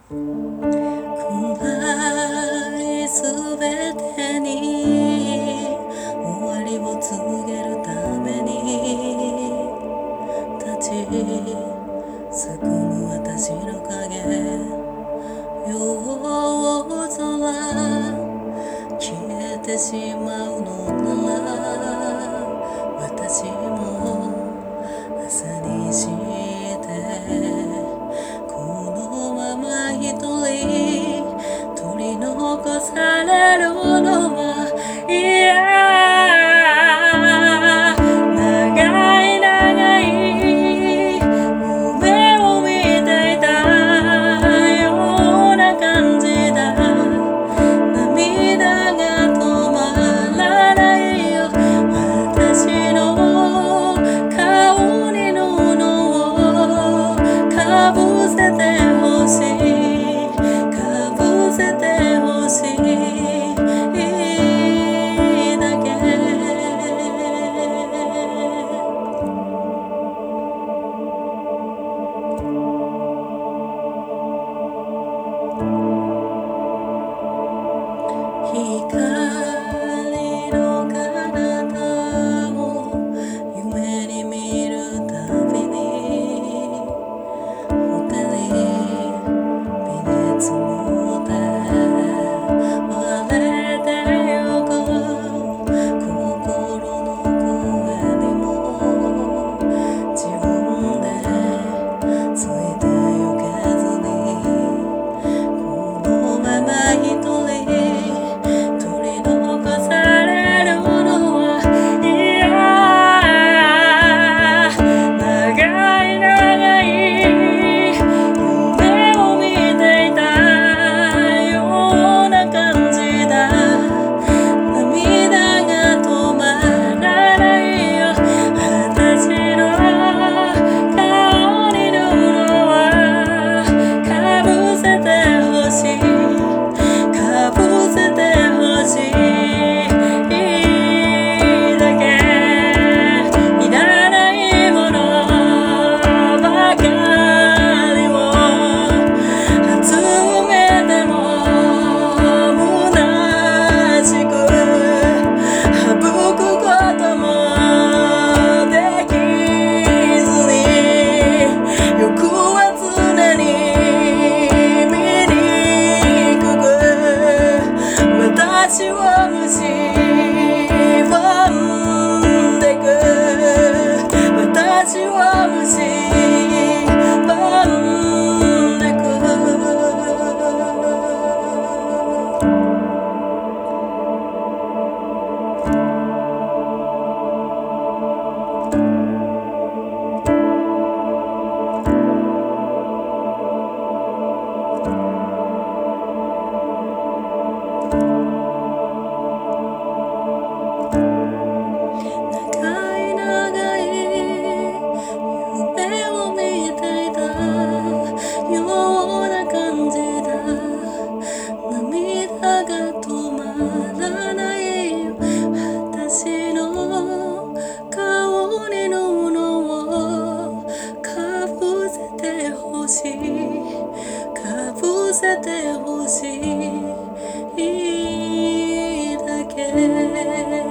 暗いすべてに終わりを告げるために立ちすくむ私の影、夜空消えてしまうのなら私も朝にしてこのまま一人取り残されるのは嫌。長い長い夢を見ていたような感じだ。涙が止まらないよ。私の顔に布をかぶせてほしい、かぶせてほしいだけ。光の彼方を夢に見るたびにホテル身に積もって割れてゆく心の声にも自分でついてゆけずにこのまま一人取り残されるのは嫌。長い長い夢を見ていたような感じだ。涙が止まらないよ。私の顔に布はかぶせてほしい、かぶせてほしいだけ。いらないものばかりを集めても虚しく省くこともできずに欲は常に醜く私を蝕んでく、私を蝕んでく。長い長い夢を見ていたような感じだ。涙が止まらないよ。私の顔に布をかぶせてほしい、かぶせてほしいだけ。